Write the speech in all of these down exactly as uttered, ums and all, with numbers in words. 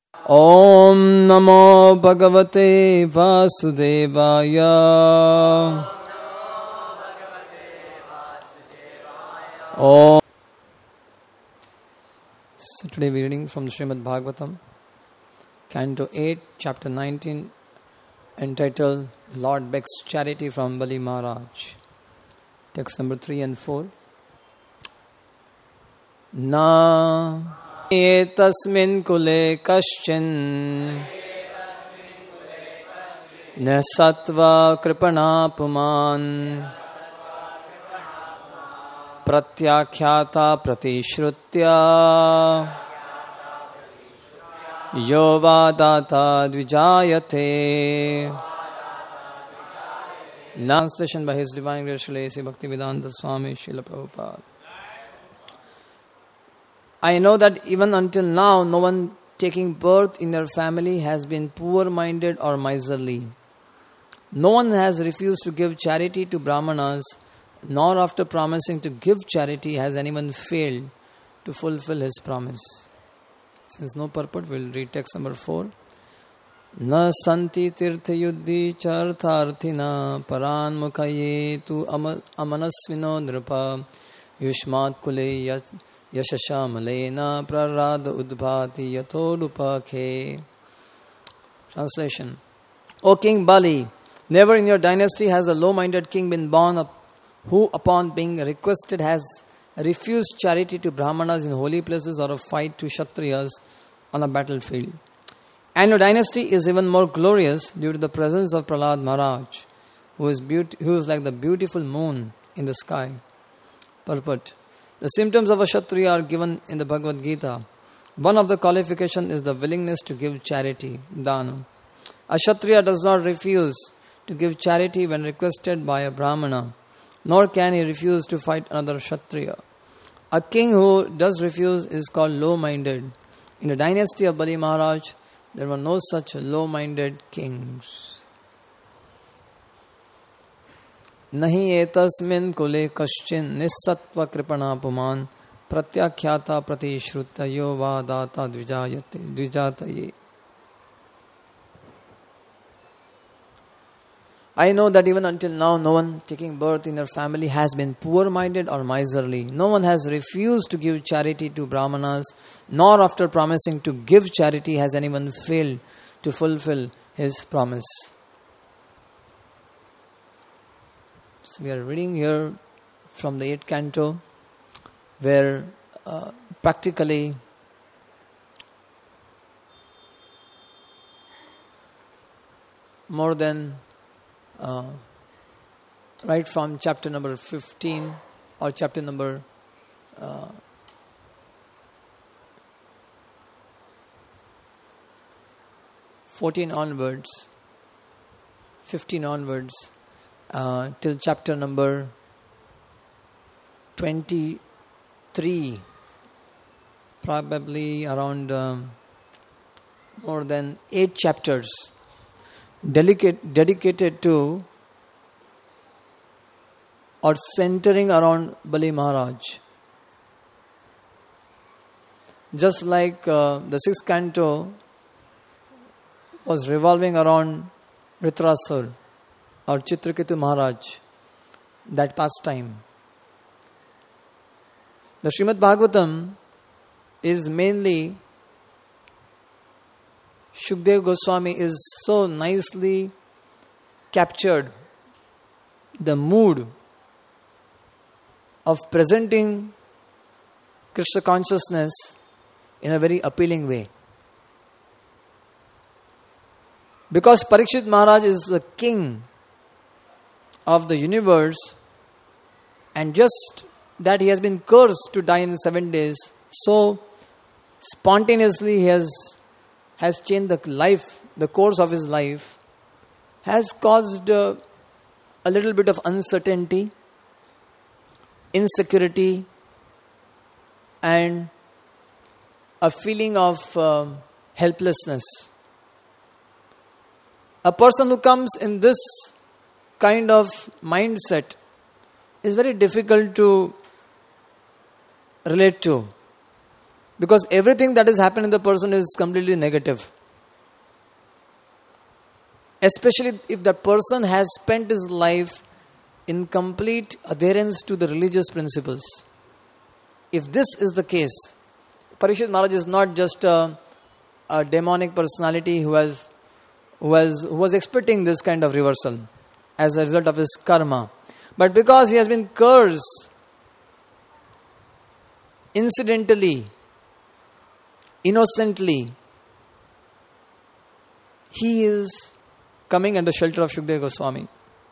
Om Namo Bhagavate Vasudevaya. Om. So today we are reading from the Srimad Bhagavatam, Canto eight, Chapter nineteen, entitled Lord Begs Charity from Bali Maharaj. Text number three and four. Na etasmin kule kaschin na sattva kripana puman pratyakhyata pratishrutya yo vadata dvijayate. Translation by His Divine Grace Srila A C Bhaktivedanta Swami Srila Prabhupada. I know that even until now, no one taking birth in your family has been poor-minded or miserly. No one has refused to give charity to Brahmanas, nor after promising to give charity has anyone failed to fulfill his promise. Since no purport, we will read text number four. Na santi tirtha yuddhi chartharthina paran mukhaye tu amanasvino nripa yushmat kule yat Yashashamalena prarada udbhati yatodupakhe. Translation. O King Bali, never in your dynasty has a low-minded king been born up who upon being requested has refused charity to Brahmanas in holy places or a fight to Kshatriyas on a battlefield. And your dynasty is even more glorious due to the presence of Prahlad Maharaj, who is, beauty, who is like the beautiful moon in the sky. Purport. The symptoms of a Kshatriya are given in the Bhagavad Gita. One of the qualifications is the willingness to give charity, dana. A Kshatriya does not refuse to give charity when requested by a Brahmana, nor can he refuse to fight another Kshatriya. A king who does refuse is called low-minded. In the dynasty of Bali Maharaj, there were no such low-minded kings. Nahi etasmin kule kaschin nissattva kripana puman pratyakhyata pratishrutya yo vadata dvijayate dvijataye. I know that even until now, no one taking birth in your family has been poor-minded or miserly. No one has refused to give charity to Brahmanas, nor after promising to give charity has anyone failed to fulfill his promise. So we are reading here from the eighth canto, where uh, practically more than uh, right from chapter number fifteen or chapter number uh, fourteen onwards, fifteen onwards, Uh, till chapter number twenty-three, probably around um, more than eight chapters dedicate, dedicated to or centering around Bali Maharaj. Just like uh, the sixth canto was revolving around Vritrasur or Chitraketu Maharaj, that pastime. The Srimad Bhagavatam is mainly, Shukdev Goswami is so nicely captured the mood of presenting Krishna consciousness in a very appealing way. Because Parikshit Maharaj is the king of the universe, and just that he has been cursed to die in seven days, so spontaneously he has has changed the life, the course of his life, has caused uh, a little bit of uncertainty, insecurity, and a feeling of uh, helplessness. A person who comes in this kind of mindset is very difficult to relate to, Because everything that has happened in the person is completely negative. Especially if that person has spent his life in complete adherence to the religious principles. If this is the case, Parikshit Maharaj is not just a, a demonic personality who has who has who was expecting this kind of reversal as a result of his karma. But because he has been cursed incidentally, innocently, he is coming under shelter of Shukadeva Goswami.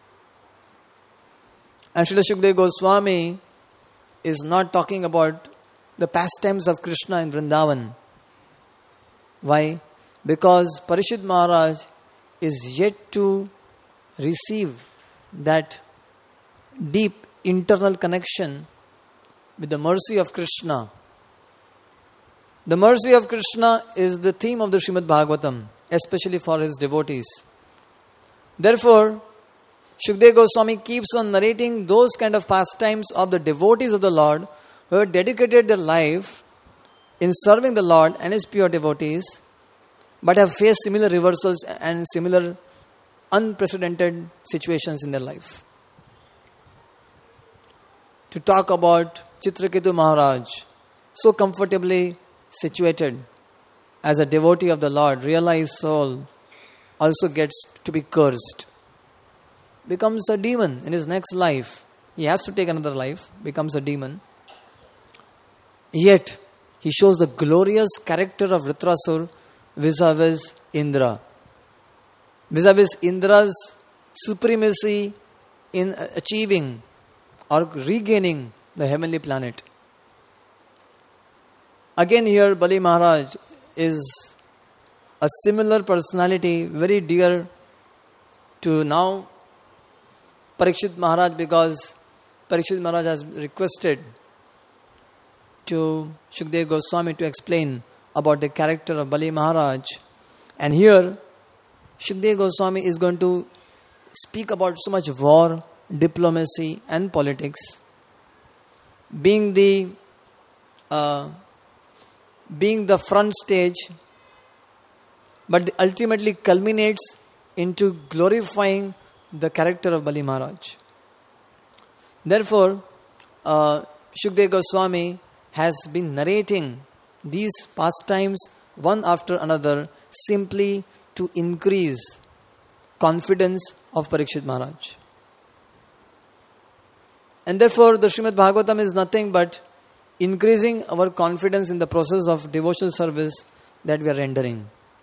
And Srila Shukadeva Goswami is not talking about the pastimes of Krishna in Vrindavan. Why? Because Parikshit Maharaj is yet to receive that deep internal connection with the mercy of Krishna. The mercy of Krishna is the theme of the Srimad Bhagavatam, especially for his devotees. Therefore, Shukadeva Goswami keeps on narrating those kind of pastimes of the devotees of the Lord who have dedicated their life in serving the Lord and his pure devotees, but have faced similar reversals and similar unprecedented situations in their life. To talk about Chitraketu Maharaj, so comfortably situated as a devotee of the Lord, realized soul, also gets to be cursed. Becomes a demon in his next life. He has to take another life, becomes a demon. Yet, he shows the glorious character of Vritrasur vis-a-vis Indra. Vis-a-vis Indra's supremacy in achieving or regaining the heavenly planet. Again here, Bali Maharaj is a similar personality, very dear to now Parikshit Maharaj, because Parikshit Maharaj has requested to Shukadeva Goswami to explain about the character of Bali Maharaj. And here, Shukadeva Goswami is going to speak about so much war, diplomacy and politics. Being the uh, being the front stage, but ultimately culminates into glorifying the character of Bali Maharaj. Therefore, uh, Shukadeva Goswami has been narrating these pastimes one after another simply to increase confidence of Parikshit Maharaj. And therefore, the Srimad Bhagavatam is nothing but increasing our confidence in the process of devotional service that we are rendering.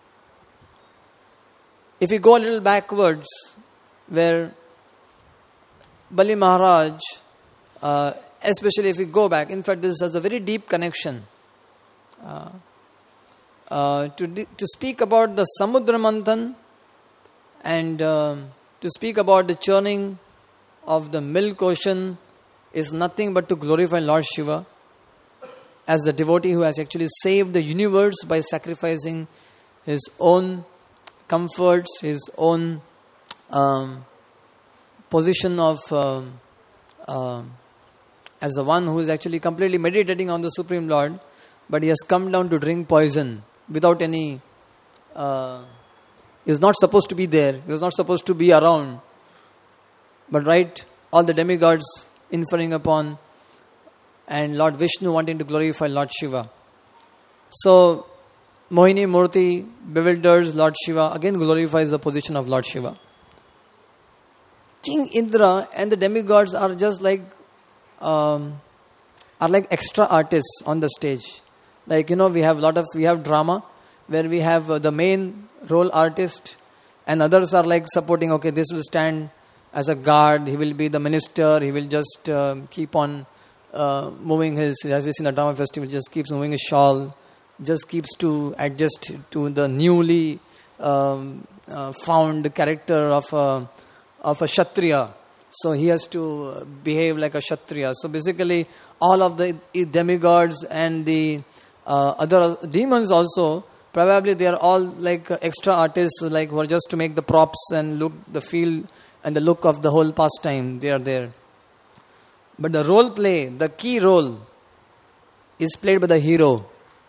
If we go a little backwards, where Bali Maharaj, uh, especially if we go back, in fact this has a very deep connection. Uh, uh, to, de- to speak about the Samudra Manthan and uh, to speak about the churning of the milk ocean is nothing but to glorify Lord Shiva as the devotee who has actually saved the universe by sacrificing his own comforts, his own um, position of um, uh, as the one who is actually completely meditating on the Supreme Lord, but he has come down to drink poison without any uh, he is not supposed to be there, he was not supposed to be around, but right, all the demigods inferring upon and Lord Vishnu wanting to glorify Lord Shiva. So Mohini Murti bewilders Lord Shiva, again glorifies the position of Lord Shiva. King Indra and the demigods are just like um, are like extra artists on the stage. Like, you know, we have lot of we have drama where we have uh, the main role artist and others are like supporting. Okay, this will stand as a guard. He will be the minister. He will just uh, keep on uh, moving his, as we see in the drama festival, just keeps moving his shawl, just keeps to adjust to the newly um, uh, found character of a, of a Kshatriya. So he has to behave like a Kshatriya. So basically all of the demigods and the uh, other demons also, probably they are all like extra artists, like who are just to make the props and look, the feel and the look of the whole pastime. They are there. But the role play, the key role is played by the hero.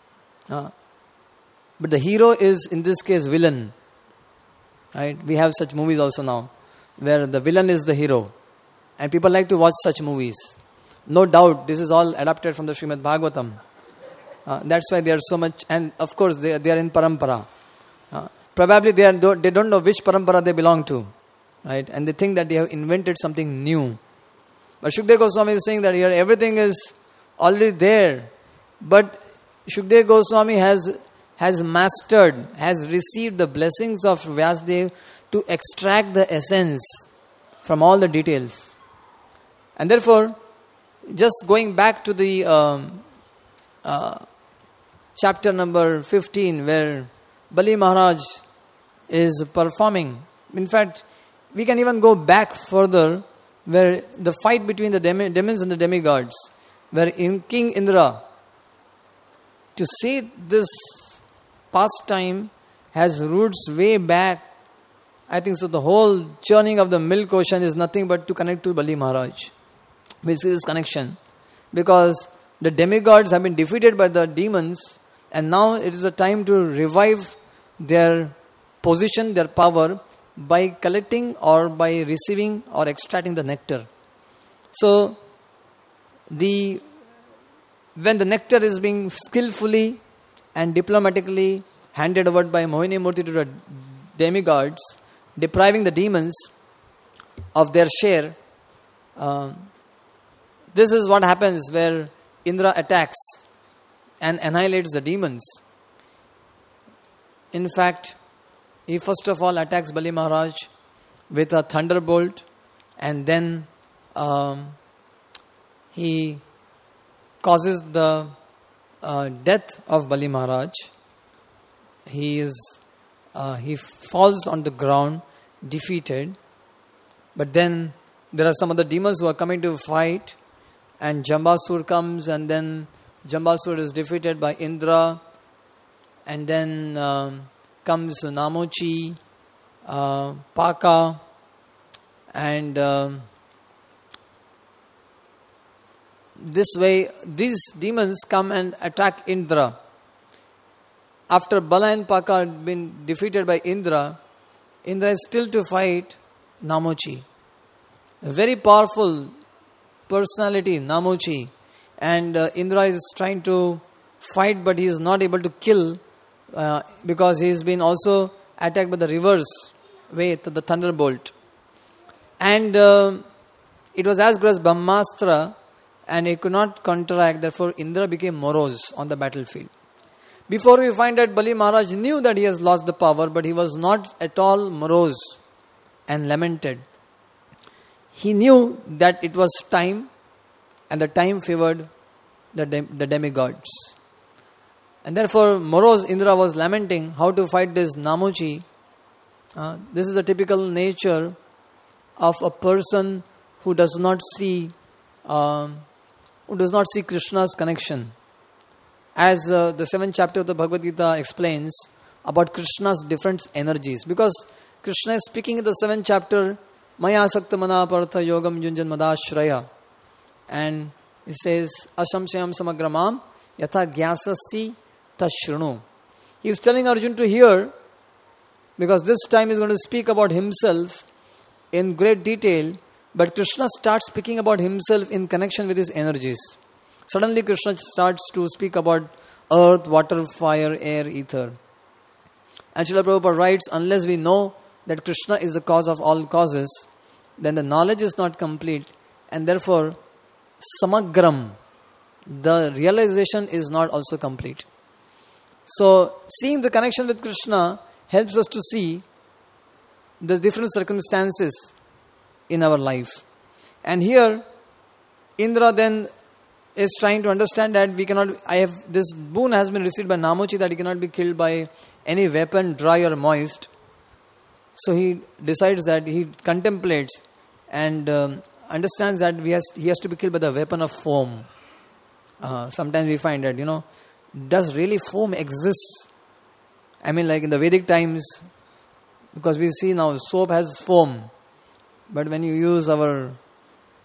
Uh, but the hero is, in this case, villain. Right? We have such movies also now, where the villain is the hero. And people like to watch such movies. No doubt, this is all adapted from the Srimad Bhagavatam. Uh, that's why they are so much, and of course they, they are in parampara. Uh, probably they, are, they don't know which parampara they belong to. Right? And they think that they have invented something new. But Shukdev Goswami is saying that here everything is already there. But Shukdev Goswami has has mastered, has received the blessings of Vyasadeva to extract the essence from all the details. And therefore, just going back to the um, uh, chapter number fifteen, where Bali Maharaj is performing. In fact, we can even go back further, where the fight between the demi- demons and the demigods, where in King Indra, to see this pastime has roots way back. I think so the whole churning of the milk ocean is nothing but to connect to Bali Maharaj. We see this connection. Because the demigods have been defeated by the demons, and now it is a time to revive their position, their power, by collecting or by receiving or extracting the nectar. So, the when the nectar is being skillfully and diplomatically handed over by Mohini Murti to the demigods, depriving the demons of their share, uh, this is what happens where Indra attacks and annihilates the demons. In fact, he first of all attacks Bali Maharaj with a thunderbolt, and then um, he causes the uh, death of Bali Maharaj. He is uh, he falls on the ground, defeated. But then there are some other demons who are coming to fight, and Jambasur comes, and then Jambasur is defeated by Indra, and then um, comes Namochi, uh, Paka, and um, this way these demons come and attack Indra. After Bala and Paka had been defeated by Indra, Indra is still to fight Namochi. A very powerful personality, Namochi. And uh, Indra is trying to fight, but he is not able to kill uh, because he has been also attacked by the reverse way, to the thunderbolt. And uh, it was as good as Brahmastra, and he could not counteract. Therefore, Indra became morose on the battlefield. Before we find that Bali Maharaj knew that he has lost the power, but he was not at all morose and lamented. He knew that it was time, and the time favored the, dem- the demigods. And therefore, morose Indra was lamenting how to fight this Namochi. Uh, this is the typical nature of a person who does not see, um, who does not see Krishna's connection. As uh, the seventh chapter of the Bhagavad Gita explains about Krishna's different energies. Because Krishna is speaking in the seventh chapter, Maya Sakta Mana Partha Yogam Yunjan Madashraya. And he says, Ashamshayam Samagramam Yatha Gyasasti Tashrunu. He is telling Arjuna to hear, because this time he is going to speak about himself in great detail, but Krishna starts speaking about himself in connection with his energies. Suddenly Krishna starts to speak about earth, water, fire, air, ether. And Srila Prabhupada writes, unless we know that Krishna is the cause of all causes, then the knowledge is not complete, and therefore samagram, the realization is not also complete. So seeing the connection with Krishna helps us to see the different circumstances in our life. And here Indra then is trying to understand that we cannot, I have, this boon has been received by Namochi that he cannot be killed by any weapon, dry or moist. So he decides that he contemplates and um, understands that we has, he has to be killed by the weapon of foam. Uh, sometimes we find that, you know, does really foam exist? I mean, like in the Vedic times, because we see now soap has foam, but when you use our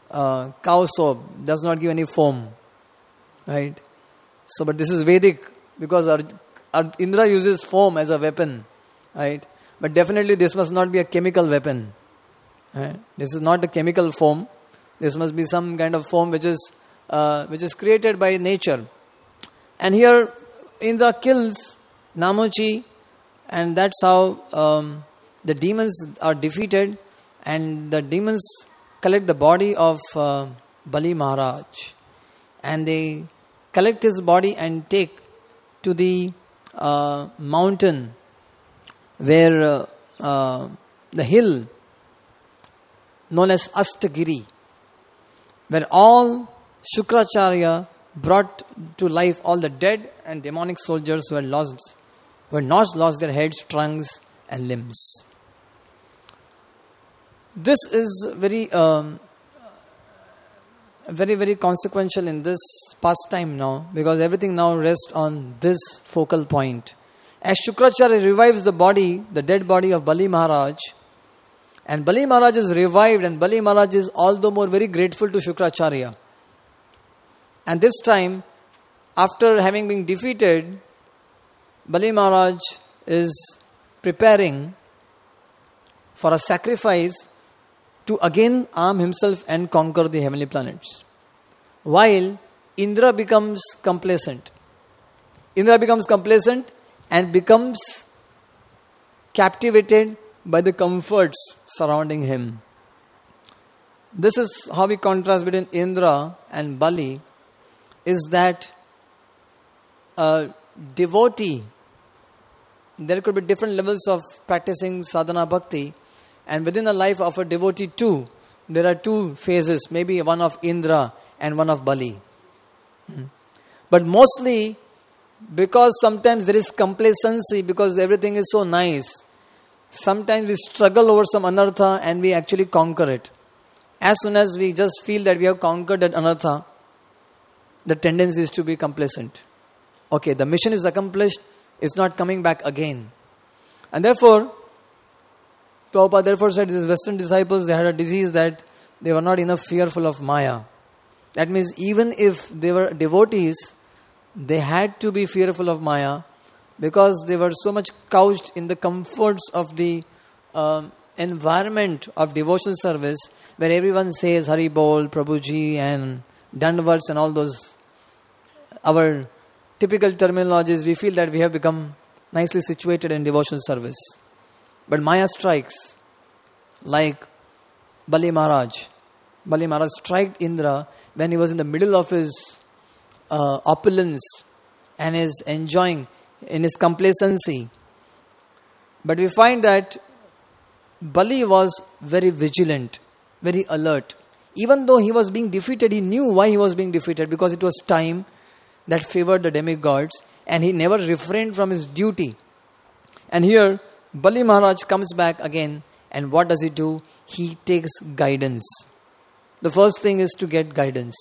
uh, cow soap, does not give any foam. Right? So, but this is Vedic. because our, our Indra uses foam as a weapon, right? But definitely this must not be a chemical weapon. Right? This is not a chemical foam. This must be some kind of foam which is uh, which is created by nature. And here Indra kills Namochi, and that's how um, the demons are defeated, and the demons collect the body of uh, Bali Maharaj, and they collect his body and take to the uh, mountain where uh, uh, the hill known as Astagiri, where all Shukracharya brought to life all the dead and demonic soldiers who had lost, who had not lost their heads, trunks, and limbs. This is very, um, very, very consequential in this pastime now, because everything now rests on this focal point. As Shukracharya revives the body, the dead body of Bali Maharaj, and Bali Maharaj is revived, and Bali Maharaj is all the more very grateful to Shukracharya. And this time, after having been defeated, Bali Maharaj is preparing for a sacrifice to again arm himself and conquer the heavenly planets. While Indra becomes complacent. Indra becomes complacent and becomes captivated by the comforts surrounding him. This is how we contrast between Indra and Bali, is that a devotee, there could be different levels of practicing sadhana bhakti, and within the life of a devotee too, there are two phases, maybe one of Indra and one of Bali. Hmm. But mostly, because sometimes there is complacency, because everything is so nice, sometimes we struggle over some anartha and we actually conquer it. As soon as we just feel that we have conquered that anartha, the tendency is to be complacent. Okay, the mission is accomplished, it's not coming back again. And therefore, Prabhupada therefore said these Western disciples, they had a disease that they were not enough fearful of Maya. That means even if they were devotees, they had to be fearful of Maya, because they were so much couched in the comforts of the uh, environment of devotional service, where everyone says Hari Bol, Prabhuji, and Dandavats and all those, our typical terminologies. We feel that we have become nicely situated in devotional service. But Maya strikes, like Bali Maharaj. Bali Maharaj struck Indra when he was in the middle of his uh, opulence and is enjoying in his complacency. But we find that Bali was very vigilant, very alert. Even though he was being defeated, he knew why he was being defeated, because it was time that favored the demigods, and he never refrained from his duty. And here, Bali Maharaj comes back again, and what does he do? He takes guidance. The first thing is to get guidance.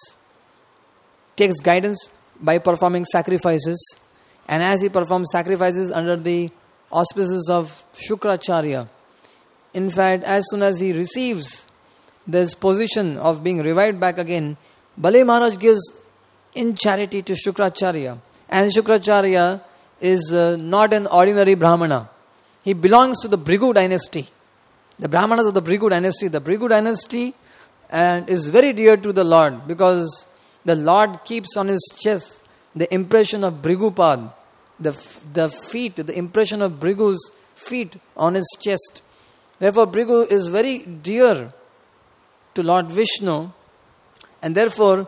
Takes guidance by performing sacrifices, and as he performs sacrifices under the auspices of Shukracharya, in fact, as soon as he receives this position of being revived back again, Bali Maharaj gives in charity to Shukracharya. And Shukracharya is uh, not an ordinary Brahmana. He belongs to the Bhrigu dynasty. The Brahmanas of the Bhrigu dynasty. The Bhrigu dynasty and is very dear to the Lord, because the Lord keeps on his chest the impression of Bhrigupad, the, the feet, the impression of Bhrigu's feet on his chest. Therefore, Bhrigu is very dear to Lord Vishnu, and therefore,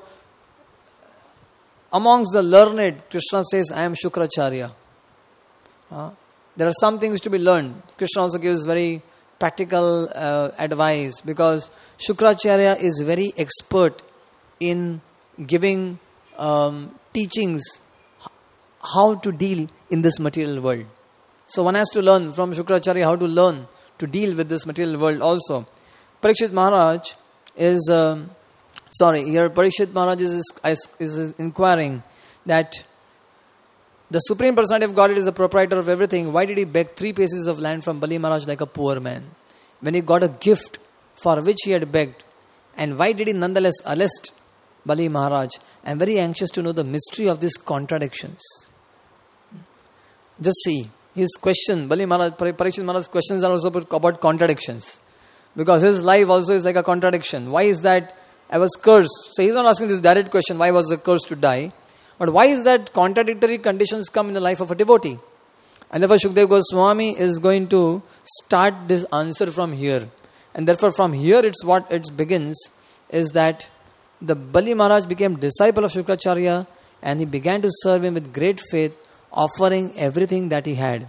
amongst the learned, Krishna says, I am Shukracharya. Uh, there are some things to be learned. Krishna also gives very practical uh, advice, because Shukracharya is very expert in giving um, teachings how to deal in this material world. So one has to learn from Shukracharya how to learn to deal with this material world also. Parikshit Maharaj is, um, sorry, here Parikshit Maharaj is, is, is inquiring that the Supreme Personality of Godhead is the proprietor of everything. Why did he beg three pieces of land from Bali Maharaj like a poor man, when he got a gift for which he had begged? And why did he nonetheless arrest Bali Maharaj? I am very anxious to know the mystery of these contradictions. Just see, his question, Bali Maharaj, Parikshit Maharaj's questions are also about contradictions. Because his life also is like a contradiction. Why is that I was cursed? So he's not asking this direct question, why was I cursed to die? But why is that contradictory conditions come in the life of a devotee? And therefore Shukdev Goswami is going to start this answer from here. And therefore from here it's what it begins, is that the Bali Maharaj became disciple of Shukracharya and he began to serve him with great faith, offering everything that he had.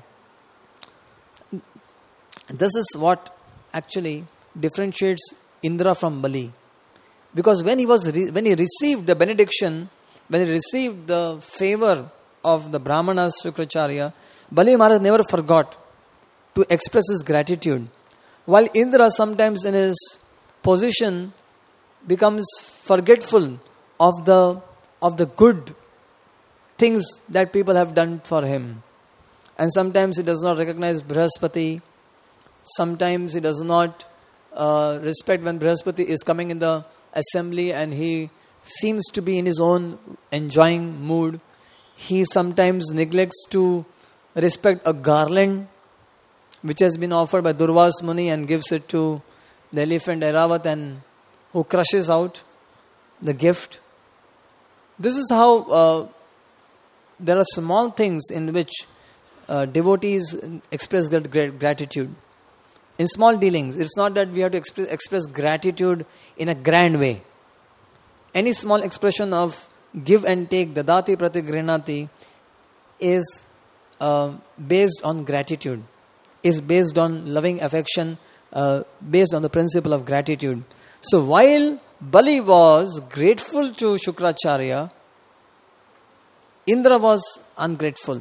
This is what actually differentiates Indra from Bali. Because when he was re- when he received the benediction, when he received the favor of the Brahmanas, Shukracharya, Bali Maharaj never forgot to express his gratitude. While Indra sometimes in his position becomes forgetful of the of the good things that people have done for him. And sometimes he does not recognize Brihaspati. Sometimes he does not uh, respect when Brihaspati is coming in the assembly and he seems to be in his own enjoying mood. He sometimes neglects to respect a garland which has been offered by Durvas Muni and gives it to the elephant Airavat, and who crushes out the gift. This is how uh, there are small things in which uh, devotees express their great gratitude. In small dealings, it's not that we have to express, express gratitude in a grand way. Any small expression of give and take, dadati prati grinati, is uh, based on gratitude, is based on loving affection, uh, based on the principle of gratitude. So while Bali was grateful to Shukracharya, Indra was ungrateful.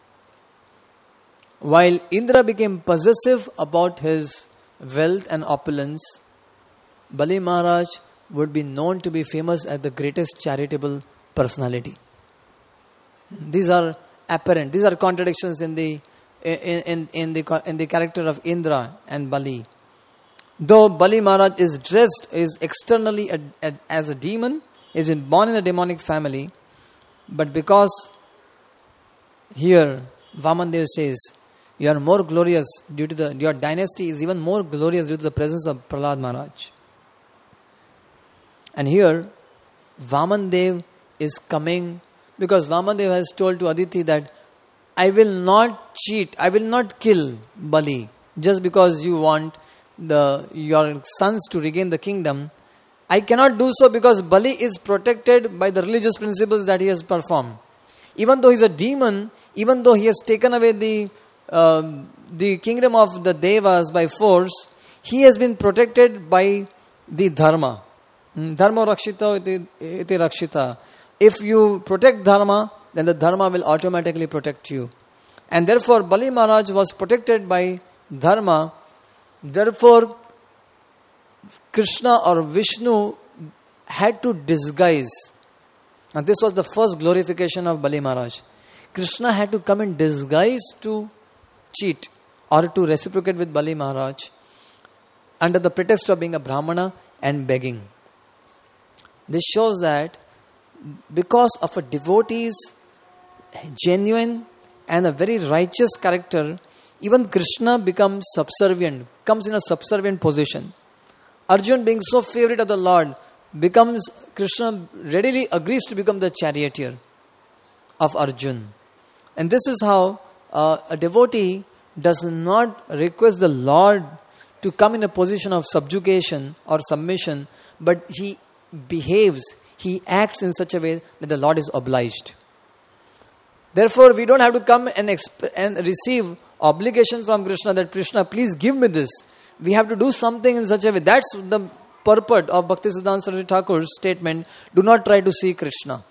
While Indra became possessive about his wealth and opulence, Bali Maharaj would be known to be famous as the greatest charitable personality. These are apparent. These are contradictions in the in, in, in the in the character of Indra and Bali. Though Bali Maharaj is dressed is externally a, a, as a demon, he's been born in a demonic family, but because here Vamandev says, you are more glorious due to the, your dynasty is even more glorious due to the presence of Prahlad Maharaj. And here, Vamandev is coming because Vamandev has told to Aditi that I will not cheat, I will not kill Bali just because you want the your sons to regain the kingdom. I cannot do so because Bali is protected by the religious principles that he has performed. Even though he is a demon, even though he has taken away the um, the kingdom of the Devas by force, he has been protected by the Dharma. Dharma rakshita iti, iti rakshita. If you protect Dharma, then the Dharma will automatically protect you. And therefore, Bali Maharaj was protected by Dharma. Therefore, Krishna or Vishnu had to disguise. And this was the first glorification of Bali Maharaj. Krishna had to come in disguise to cheat or to reciprocate with Bali Maharaj under the pretext of being a Brahmana and begging. This shows that because of a devotee's genuine and a very righteous character, even Krishna becomes subservient, comes in a subservient position. Arjun, being so favorite of the Lord, becomes, Krishna readily agrees to become the charioteer of Arjun. And this is how uh, a devotee does not request the Lord to come in a position of subjugation or submission, but he behaves, he acts in such a way that the Lord is obliged. Therefore, we don't have to come and, exp- and receive obligation from Krishna that Krishna, please give me this. We have to do something in such a way. That's the purport of Bhaktisiddhanta Saraswati Thakur's statement, do not try to see Krishna.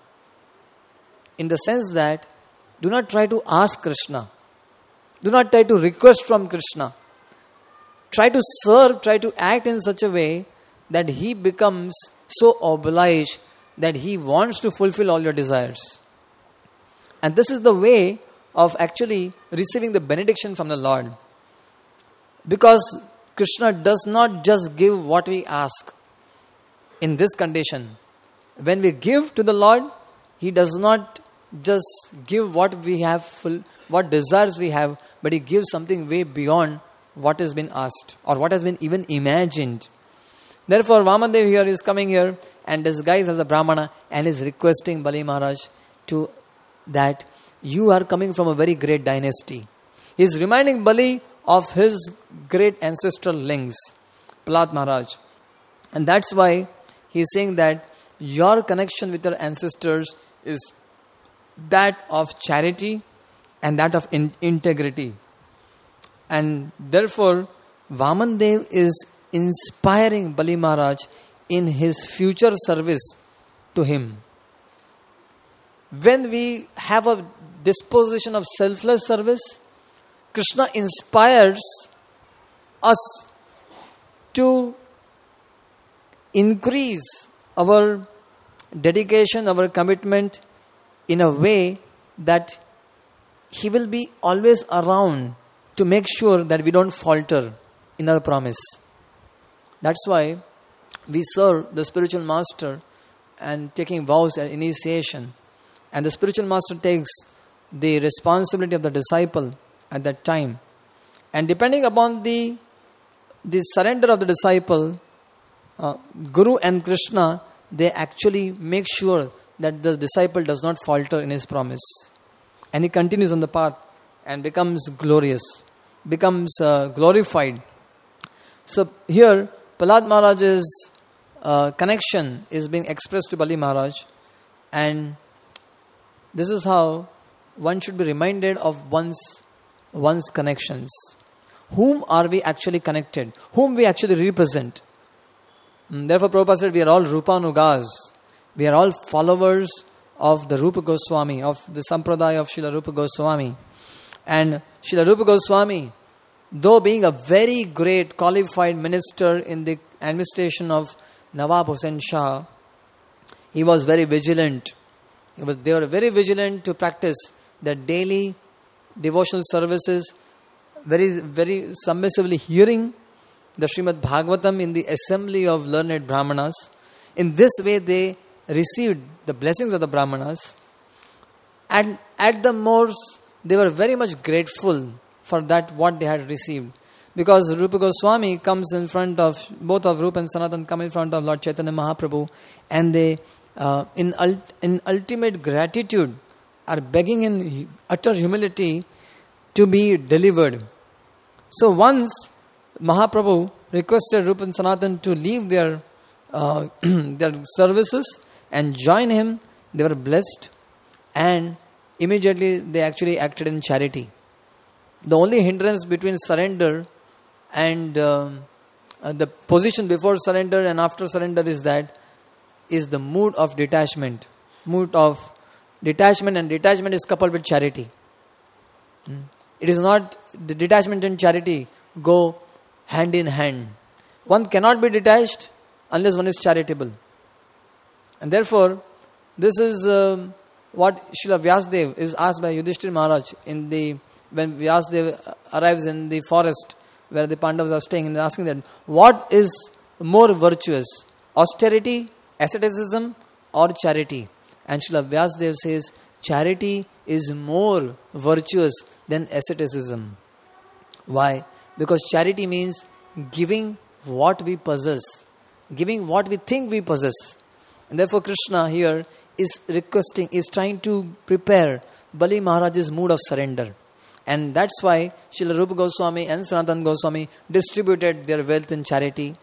In the sense that, do not try to ask Krishna. Do not try to request from Krishna. Try to serve, try to act in such a way that he becomes so obliged that he wants to fulfill all your desires. And this is the way of actually receiving the benediction from the Lord. Because Krishna does not just give what we ask in this condition. When we give to the Lord, he does not just give what we have, full, what desires we have, but he gives something way beyond what has been asked or what has been even imagined. Therefore, Vamandev here is coming here and disguised as a Brahmana and is requesting Bali Maharaj to that you are coming from a very great dynasty. He is reminding Bali of his great ancestral links, Prahlad Maharaj. And that's why he is saying that your connection with your ancestors is that of charity and that of in- integrity. And therefore, Vamandev is inspiring Bali Maharaj in his future service to him. When we have a disposition of selfless service, Krishna inspires us to increase our dedication, our commitment in a way that he will be always around to make sure that we don't falter in our promise. That's why we serve the spiritual master and taking vows and initiation. And the spiritual master takes the responsibility of the disciple at that time. And depending upon the, the surrender of the disciple, uh, Guru and Krishna, they actually make sure that the disciple does not falter in his promise. And he continues on the path and becomes glorious, becomes uh, glorified. So here, Prahlad Maharaj's uh, connection is being expressed to Bali Maharaj. And this is how one should be reminded of one's, one's connections. Whom are we actually connected? Whom we actually represent? And therefore, Prabhupada said, we are all Rupanugas. We are all followers of the Rupa Goswami, of the Sampradaya of Srila Rupa Goswami. And Srila Rupa Goswami, though being a very great qualified minister in the administration of Nawab Hussain Shah, he was very vigilant. He was, they were very vigilant to practice their daily devotional services, very, very submissively hearing the Srimad Bhagavatam in the assembly of learned Brahmanas. In this way, they received the blessings of the Brahmanas. And at the most, they were very much grateful for that what they had received. Because Rupa Goswami comes in front of, both of Rupa and Sanatan come in front of Lord Chaitanya Mahaprabhu, and they, uh, in, ult- in ultimate gratitude, are begging in utter humility to be delivered. So once Mahaprabhu requested Rupa and Sanatan to leave their uh, their services and join him, they were blessed, and immediately they actually acted in charity. The only hindrance between surrender and uh, uh, the position before surrender and after surrender is that is the mood of detachment. Mood of detachment, and detachment is coupled with charity. Hmm. It is not, the detachment and charity go hand in hand. One cannot be detached unless one is charitable. And therefore, this is um, what Srila Vyasadeva is asked by Yudhishthira Maharaj in the when Vyasadeva arrives in the forest where the Pandavas are staying, and they're asking that, what is more virtuous, austerity, asceticism, or charity? And Srila Vyasadeva says, charity is more virtuous than asceticism. Why? Because charity means giving what we possess, giving what we think we possess. And therefore Krishna here is requesting, is trying to prepare Bali Maharaj's mood of surrender. And that's why Srila Rupa Goswami and Sanatana Goswami distributed their wealth in charity.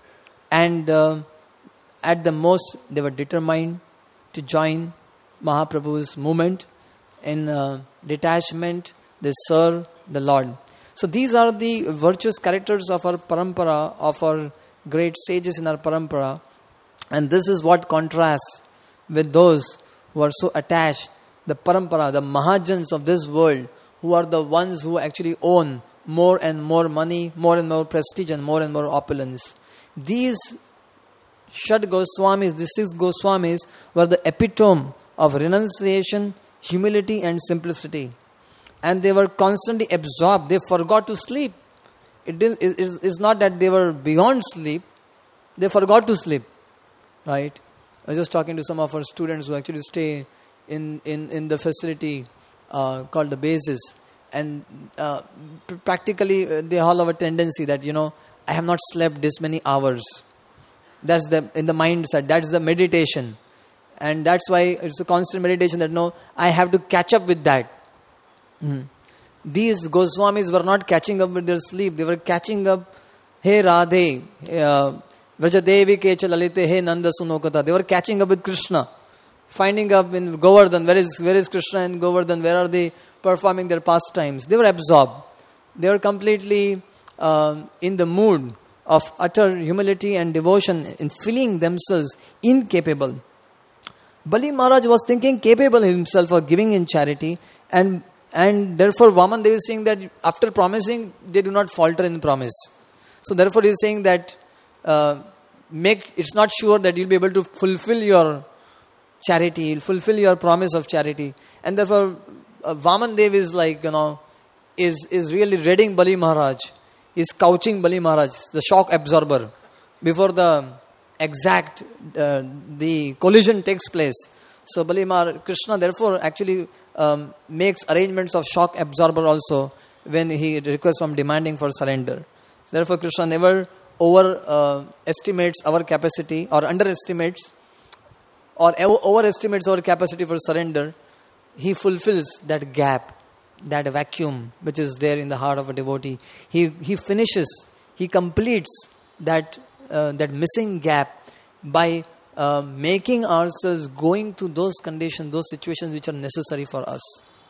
And uh, at the most, they were determined to join Mahaprabhu's movement in uh, detachment. They serve the Lord. So these are the virtuous characters of our parampara, of our great sages in our parampara. And this is what contrasts with those who are so attached, the parampara, the Mahajans of this world, who are the ones who actually own more and more money, more and more prestige, and more and more opulence. These Shad Goswamis, the six Goswamis, were the epitome of renunciation, humility, and simplicity. And they were constantly absorbed. They forgot to sleep. It is not that they were beyond sleep. They forgot to sleep. Right? I was just talking to some of our students who actually stay in, in, in the facility uh, called the bases. And uh, pr- practically uh, they all have a tendency that, you know, I have not slept this many hours. That's the, in the mindset, that's the meditation. And that's why it's a constant meditation that, no, I have to catch up with that. Mm. These Goswamis were not catching up with their sleep. They were catching up, Hey Radhe, uh, Vrajadevi Kecha Lalite, Hey Nanda Sunokata. They were catching up with Krishna. Finding up in Govardhan, where is, where is Krishna and Govardhan? Where are they performing their pastimes? They were absorbed. They were completely uh, in the mood of utter humility and devotion in feeling themselves incapable. Bali Maharaj was thinking capable himself of giving in charity, and and therefore Vaman Dev is saying that after promising, they do not falter in promise. So therefore he is saying that uh, make it's not sure that you'll be able to fulfill your charity, you'll fulfill your promise of charity. And therefore uh, Vaman Dev is like, you know, is, is really reading Bali Maharaj. He's couching Bali Maharaj, the shock absorber, before the exact, uh, the collision takes place. So Bali Maharaj, Krishna therefore actually um, makes arrangements of shock absorber also when he requests from demanding for surrender. So therefore Krishna never overestimates uh, our capacity or underestimates or overestimates our capacity for surrender. He fulfills that gap, that vacuum which is there in the heart of a devotee. He he finishes, he completes that uh, that missing gap by uh, making ourselves going through those conditions, those situations which are necessary for us.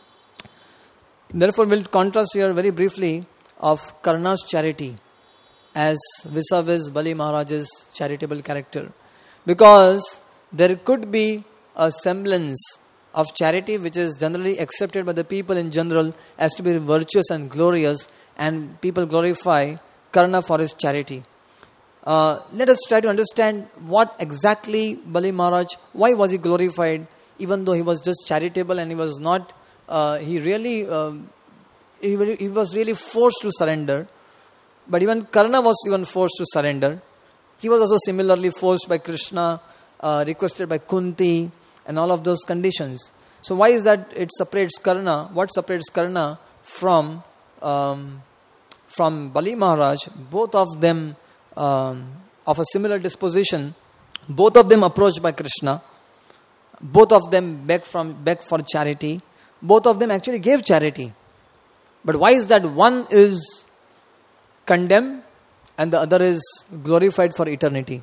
Therefore, we'll contrast here very briefly of Karna's charity as vis-a-vis Bali Maharaj's charitable character, because there could be a semblance of charity which is generally accepted by the people in general as to be virtuous and glorious, and people glorify Karna for his charity. Uh, let us try to understand what exactly Bali Maharaj, why was he glorified, even though he was just charitable and he was not, uh, he really, um, he, really, he was really forced to surrender. But even Karna was even forced to surrender. He was also similarly forced by Krishna, uh, requested by Kunti, and all of those conditions. So why is that it separates Karna? What separates Karna from um, from Bali Maharaj? Both of them um, of a similar disposition. Both of them approached by Krishna. Both of them begged from begged for charity. Both of them actually gave charity. But why is that one is condemned and the other is glorified for eternity?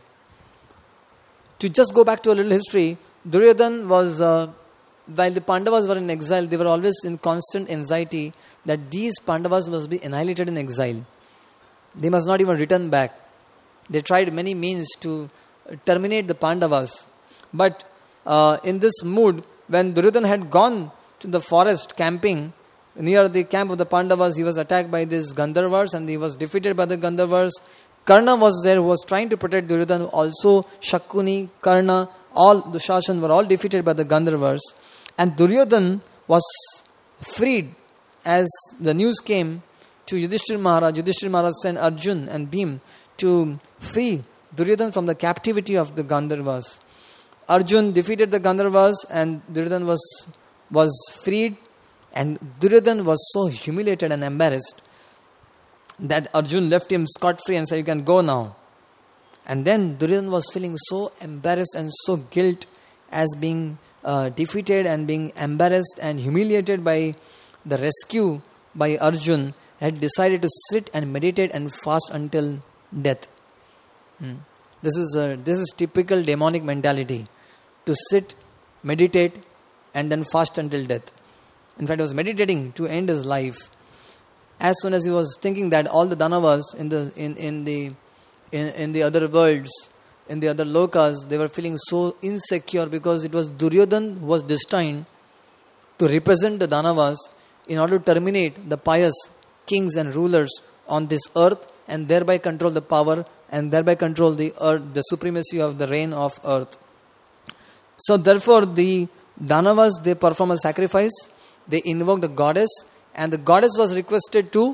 To just go back to a little history, Duryodhan was, uh, while the Pandavas were in exile, they were always in constant anxiety that these Pandavas must be annihilated in exile. They must not even return back. They tried many means to terminate the Pandavas. But uh, in this mood, when Duryodhan had gone to the forest camping, near the camp of the Pandavas, he was attacked by these Gandharvas and he was defeated by the Gandharvas. Karna was there who was trying to protect Duryodhan. Also Shakuni, Karna, all the Shashan were all defeated by the Gandharvas. And Duryodhan was freed as the news came to Yudhishthira Maharaj. Yudhishthira Maharaj sent Arjun and Bhim to free Duryodhan from the captivity of the Gandharvas. Arjun defeated the Gandharvas and Duryodhan was, was freed. And Duryodhan was so humiliated and embarrassed that Arjun left him scot-free and said, you can go now. And then Duryodhan was feeling so embarrassed and so guilt as being uh, defeated and being embarrassed and humiliated by the rescue by Arjun, had decided to sit and meditate and fast until death. Hmm. This is a, this is typical demonic mentality, to sit, meditate and then fast until death. In fact, he was meditating to end his life. As soon as he was thinking that, all the Danavas in the in, in the in, in the other worlds, in the other lokas, they were feeling so insecure because it was Duryodhan who was destined to represent the Danavas in order to terminate the pious kings and rulers on this earth and thereby control the power and thereby control the earth, the supremacy of the reign of earth. So therefore, the Danavas, they perform a sacrifice. They invoked the goddess, and the goddess was requested to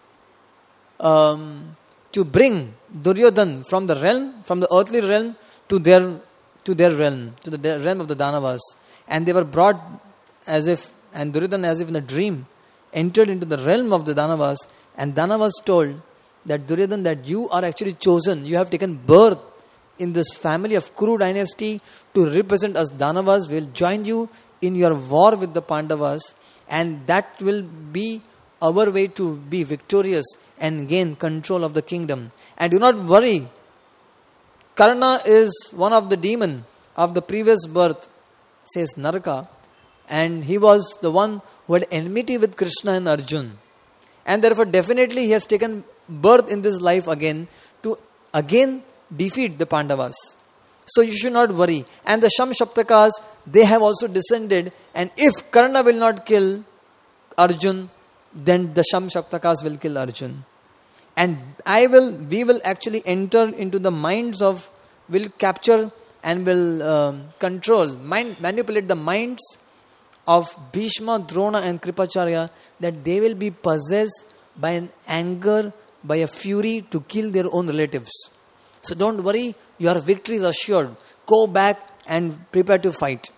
um, to bring Duryodhan from the realm, from the earthly realm, to their to their realm, to the realm of the Danavas. and they were brought as if, and Duryodhana as if in a dream, entered into the realm of the Danavas, and Danavas told that Duryodhana, that you are actually chosen, you have taken birth in this family of Kuru dynasty to represent us Danavas. We will join you in your war with the Pandavas, and that will be our way to be victorious and gain control of the kingdom. And do not worry, Karna is one of the demon of the previous birth, says Naraka, and he was the one who had enmity with Krishna and Arjun. And therefore definitely he has taken birth in this life again to again defeat the Pandavas. So you should not worry. And the Sham Shaptakas, they have also descended, and if Karna will not kill Arjun, then the Sham Shaptakas will kill Arjun. And I will, we will actually enter into the minds of, will capture and will um, control, mind, manipulate the minds of Bhishma, Drona and Kripacharya, that they will be possessed by an anger, by a fury to kill their own relatives. So don't worry, your victory is assured. Go back and prepare to fight.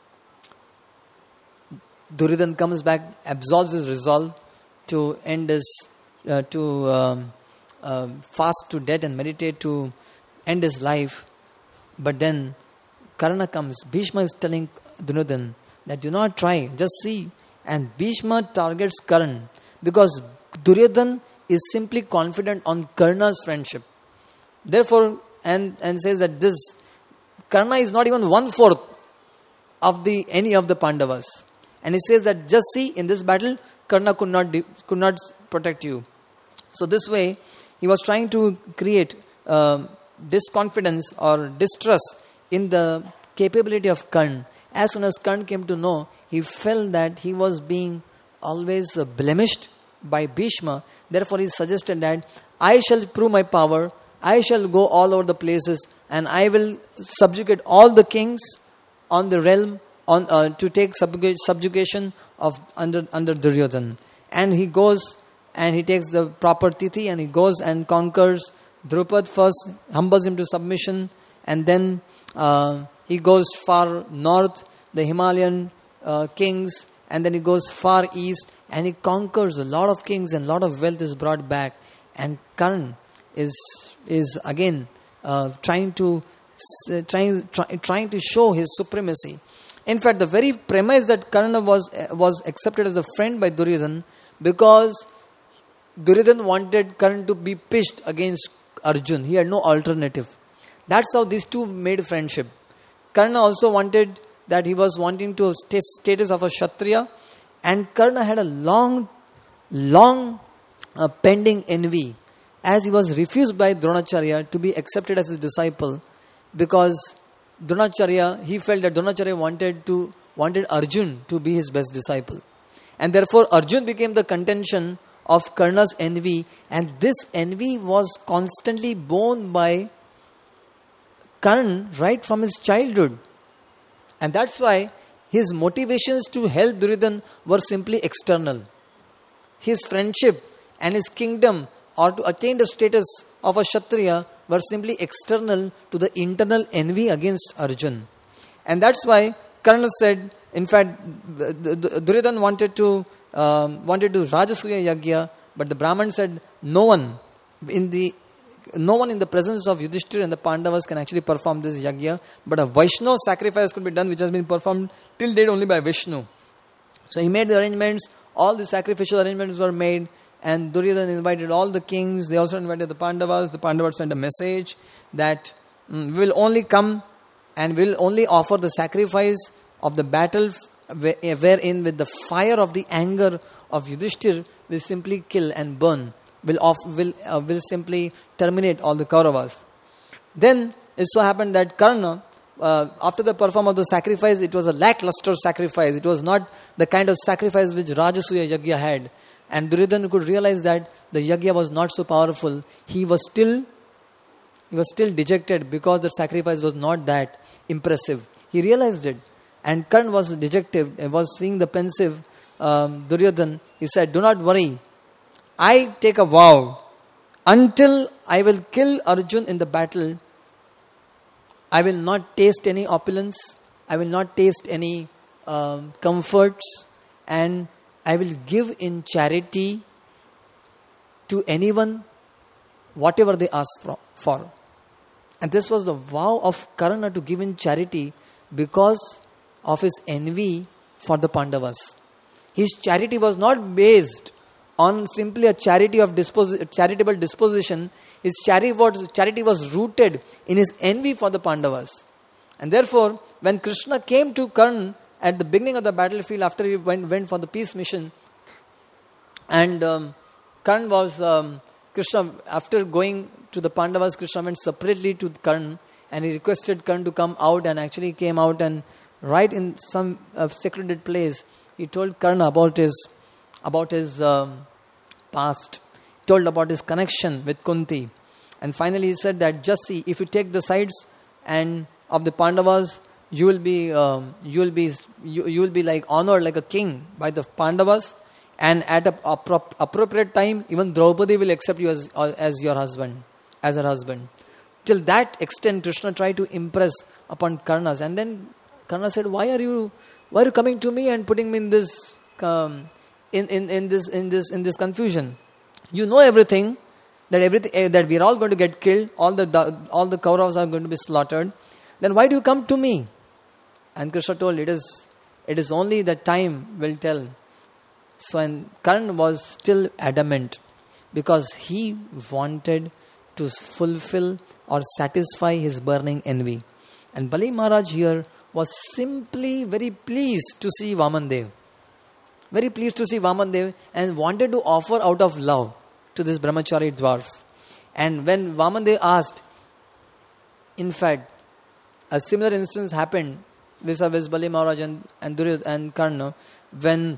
Duryodhana comes back, absolves his resolve to end his, uh, to um, uh, fast to death and meditate to end his life. But then Karna comes. Bhishma is telling Duryodhana that do not try, just see. And Bhishma targets Karna because Duryodhana is simply confident on Karna's friendship. Therefore, and, and says that this Karna is not even one fourth of the any of the Pandavas. And he says that just see, in this battle, Karna could not could not protect you. So this way, he was trying to create uh, disconfidence or distrust in the capability of Karna. As soon as Karna came to know, he felt that he was being always uh, blemished by Bhishma. Therefore, he suggested that I shall prove my power. I shall go all over the places, and I will subjugate all the kings on the realm on uh, to take subjug- subjugation of under under Duryodhana. And he goes and he takes the proper tithi and he goes and conquers Drupad first, humbles him to submission, and then uh, he goes far north, the Himalayan uh, kings, and then he goes far east and he conquers a lot of kings and a lot of wealth is brought back. And Karna is is again uh, trying to uh, trying try, trying to show his supremacy. In fact, the very premise that Karna was uh, was accepted as a friend by Duryodhana because Duryodhana wanted Karna to be pitched against Arjun. He had no alternative. That's how these two made friendship. Karna also wanted that he was wanting to st- status of a Kshatriya, and Karna had a long, long uh, pending envy, as he was refused by Dronacharya to be accepted as his disciple, because Dronacharya, he felt that Dronacharya wanted to wanted Arjun to be his best disciple. And therefore Arjun became the contention of Karna's envy, and this envy was constantly borne by Karna right from his childhood. And that's why his motivations to help Duryodhana were simply external. His friendship and his kingdom, or to attain the status of a Kshatriya, were simply external to the internal envy against Arjun. And that's why Karna said, in fact, Duryodhana wanted to um, wanted to Rajasuya Yagya, but the Brahman said, no one in the no one in the presence of Yudhishthira and the Pandavas can actually perform this Yagya, but a Vaishno sacrifice could be done, which has been performed till date only by Vishnu. So he made the arrangements, all the sacrificial arrangements were made, and Duryodhana invited all the kings. They also invited the Pandavas. The Pandavas sent a message that mm, we will only come and we will only offer the sacrifice of the battle wherein with the fire of the anger of Yudhishthira will simply kill and burn, will off, will uh, will simply terminate all the Kauravas. Then it so happened that Karna, uh, after the performance of the sacrifice, it was a lackluster sacrifice. It was not the kind of sacrifice which Rajasuya Yagya had. And Duryodhana could realize that the Yagya was not so powerful. He was still he was still dejected because the sacrifice was not that impressive. He realized it. And Karna was dejected, was seeing the pensive um, Duryodhana. He said, do not worry. I take a vow. Until I will kill Arjun in the battle, I will not taste any opulence. I will not taste any um, comforts, and I will give in charity to anyone whatever they ask for. And this was the vow of Karna, to give in charity because of his envy for the Pandavas. His charity was not based on simply a charity of dispos- charitable disposition. His charity was, charity was rooted in his envy for the Pandavas. And therefore, when Krishna came to Karna at the beginning of the battlefield, after he went, went for the peace mission, and um, Karna was, um, Krishna, after going to the Pandavas, Krishna went separately to Karna, and he requested Karna to come out, and actually came out, and right in some uh, secluded place, he told Karna about his, about his um, past, he told about his connection with Kunti. And finally he said that, just see, if you take the sides and of the Pandavas, you will be, um, you will be, you, you will be like honored like a king by the Pandavas, and at a appro- appropriate time, even Draupadi will accept you as as your husband, as her husband. Till that extent, Krishna tried to impress upon Karnas, and then Karna said, "Why are you, why are you coming to me and putting me in this, um, in, in in this in this in this confusion? You know everything, that everything eh, that we are all going to get killed, all the, the all the Kauravas are going to be slaughtered. Then why do you come to me?" And Krishna told, "It is it is only the time will tell." So, and Karna was still adamant because he wanted to fulfill or satisfy his burning envy. And Bali Maharaj here was simply very pleased to see Vamandev. Very pleased to see Vamandev, and wanted to offer out of love to this brahmachari dwarf. And when Vamandev asked, in fact, a similar instance happened vis-a-vis Bali Maharaj and, and Duryodhana and Karna, when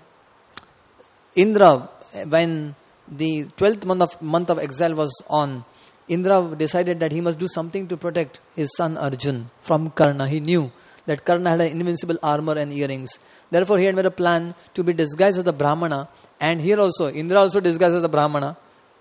Indra, when the twelfth month of, month of exile was on, Indra decided that he must do something to protect his son Arjun from Karna. He knew that Karna had an invincible armor and earrings. Therefore, he had made a plan to be disguised as a Brahmana. And here also, Indra also disguised as a Brahmana.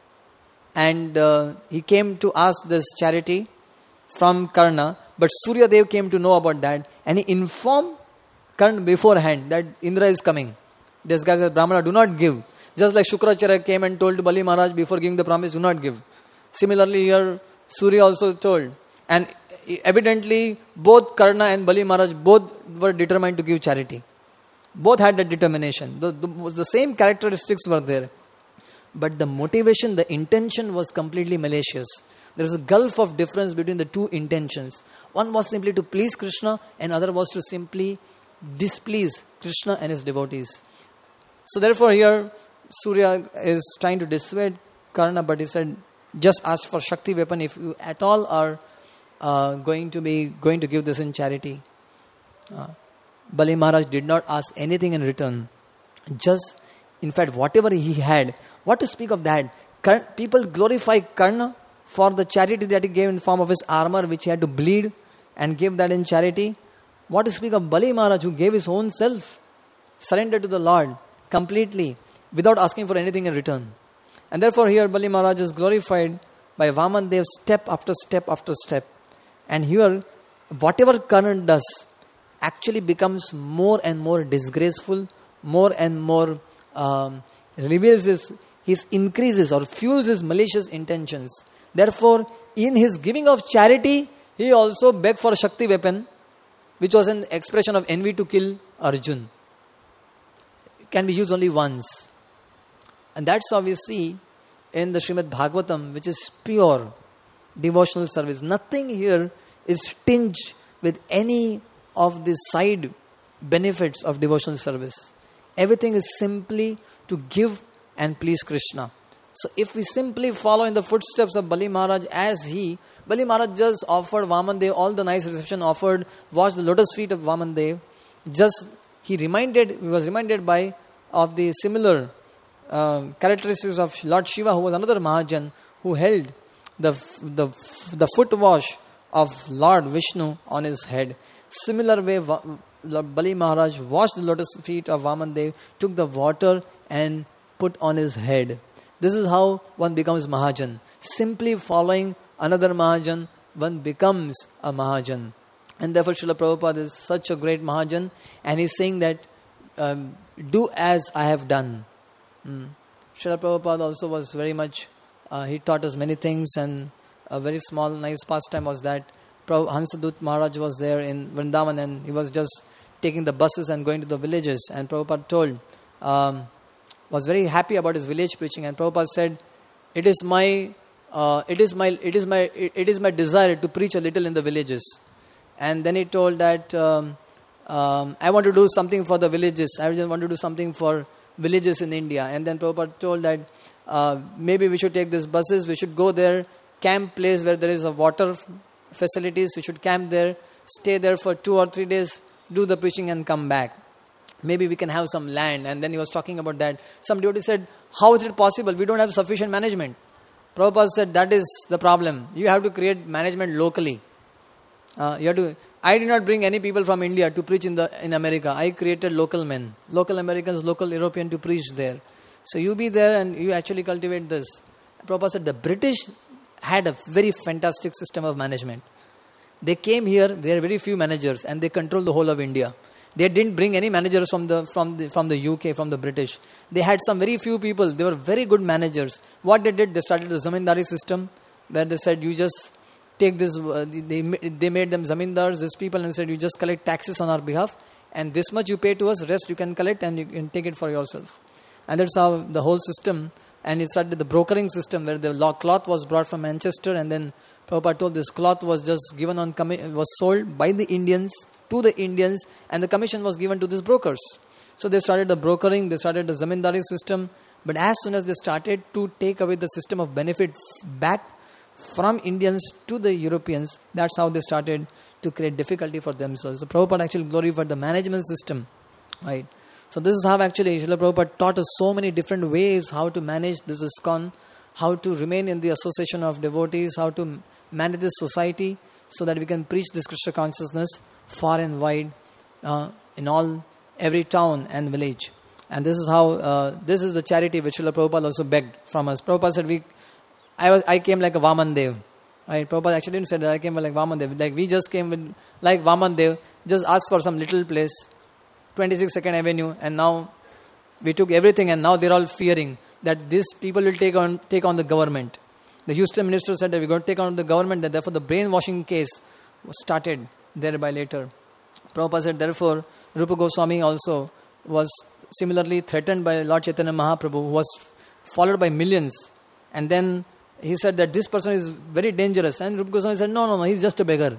And uh, he came to ask this charity from Karna. But Surya Dev came to know about that. And he informed Karna beforehand that Indra is coming. Disguised as Brahmana, do not give. Just like Shukracharya came and told Bali Maharaj before giving the promise, do not give. Similarly here, Surya also told. And evidently, both Karna and Bali Maharaj, both were determined to give charity. Both had that determination. The, the, the same characteristics were there. But the motivation, the intention was completely malicious. There is a gulf of difference between the two intentions. One was simply to please Krishna, and other was to simply displease Krishna and his devotees. So therefore here, Surya is trying to dissuade Karna, but he said, just ask for Shakti weapon if you at all are uh, going to be going to give this in charity. Uh, Bali Maharaj did not ask anything in return. Just, in fact, whatever he had, what to speak of that? Kar- people glorify Karna for the charity that he gave in form of his armor, which he had to bleed and give that in charity. What to speak of Bali Maharaj, who gave his own self, surrendered to the Lord completely, without asking for anything in return. And therefore here Bali Maharaj is glorified by Vamandev step after step after step. And here, whatever Karna does actually becomes more and more disgraceful, more and more um, reveals his, his increases or fuels his malicious intentions. Therefore, in his giving of charity, he also begged for a Shakti weapon, which was an expression of envy to kill Arjun. It can be used only once. And that's how we see in the Srimad Bhagavatam, which is pure devotional service. Nothing here is tinged with any of the side benefits of devotional service. Everything is simply to give and please Krishna. So if we simply follow in the footsteps of Bali Maharaj as he, Bali Maharaj just offered Vamandev all the nice reception, offered, washed the lotus feet of Vamandev. Just, he reminded, he was reminded by, of the similar um, characteristics of Lord Shiva, who was another Mahajan, who held the, the, the foot wash of Lord Vishnu on his head. Similar way, Bali Maharaj washed the lotus feet of Vamandev, took the water and put on his head. This is how one becomes Mahajan. Simply following another Mahajan, one becomes a Mahajan. And therefore Srila Prabhupada is such a great Mahajan, and he's saying that um, do as I have done. Mm. Srila Prabhupada also was very much, uh, he taught us many things, and a very small nice pastime was that Hansadut Maharaj was there in Vrindavan, and he was just taking the buses and going to the villages, and Prabhupada told, um, was very happy about his village preaching, and Prabhupada said, it is my uh, it is my it is my it, it is my desire to preach a little in the villages. And then he told that um, um, I want to do something for the villages. I just want to do something for villages in India. And then Prabhupada told that uh, maybe we should take these buses, we should go there, camp place where there is a water facilities, we should camp there, stay there for two or three days, do the preaching and come back. Maybe we can have some land. And then he was talking about that. Some devotee said, how is it possible? We don't have sufficient management. Prabhupada said, that is the problem. You have to create management locally. Uh, you have to. I did not bring any people from India to preach in the in America. I created local men, local Americans, local European to preach there. So you be there and you actually cultivate this. Prabhupada said the British had a very fantastic system of management. They came here, there are very few managers, and they controlled the whole of India. They didn't bring any managers from the from the from the U K, from the British. They had some very few people. They were very good managers. What they did, they started the zamindari system, where they said you just take this, uh, they, they made them zamindars, these people, and said you just collect taxes on our behalf, and this much you pay to us, rest you can collect and you can take it for yourself. And that's how the whole system, and it started the brokering system where the law cloth was brought from Manchester, and then Prabhupada told this cloth was just given on, commi- was sold by the Indians to the Indians, and the commission was given to these brokers. So they started the brokering, they started the zamindari system, but as soon as they started to take away the system of benefit back from Indians to the Europeans, that's how they started to create difficulty for themselves. So Prabhupada actually glorified the management system, right? So this is how actually Srila Prabhupada taught us so many different ways how to manage this ISKCON, how to remain in the association of devotees, how to manage this society so that we can preach this Krishna consciousness far and wide uh, in all, every town and village. And this is how, uh, this is the charity which Srila Prabhupada also begged from us. Prabhupada said, we I was I came like a Vaman Dev. Right? Prabhupada actually didn't say that I came like Vaman Dev. Like we just came with, like Vaman Dev, just asked for some little place, twenty-six second Avenue, and now we took everything, and now they're all fearing that these people will take on take on the government. The Houston minister said that we're going to take on the government, and therefore the brainwashing case was started thereby later. Prabhupada said, therefore, Rupa Goswami also was similarly threatened by Lord Chaitanya Mahaprabhu, who was followed by millions, and then he said that this person is very dangerous. And Rupa Goswami said, no, no, no, he's just a beggar.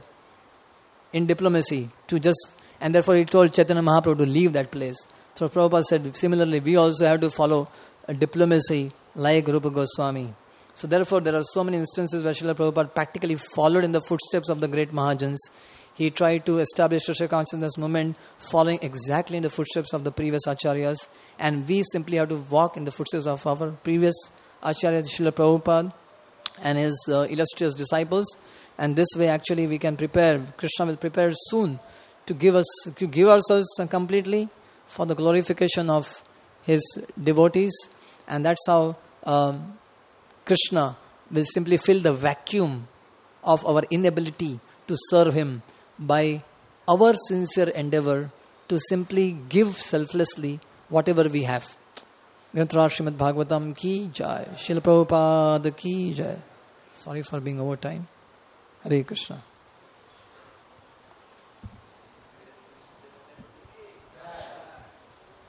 In diplomacy, to just, and therefore he told Chaitanya Mahaprabhu to leave that place. So Prabhupada said, similarly, we also have to follow a diplomacy like Rupa Goswami. So therefore, there are so many instances where Srila Prabhupada practically followed in the footsteps of the great Mahajans. He tried to establish Krishna consciousness movement following exactly in the footsteps of the previous Acharyas. And we simply have to walk in the footsteps of our previous Acharya, Srila Prabhupada, and his uh, illustrious disciples, and this way actually we can prepare. Krishna will prepare soon to give us, to give ourselves completely for the glorification of his devotees, and that's how um, Krishna will simply fill the vacuum of our inability to serve him by our sincere endeavor to simply give selflessly whatever we have. Granthara Srimad Bhagavatam ki jai. Srila Prabhupada ki jai. Sorry for being over time. Hare Krishna.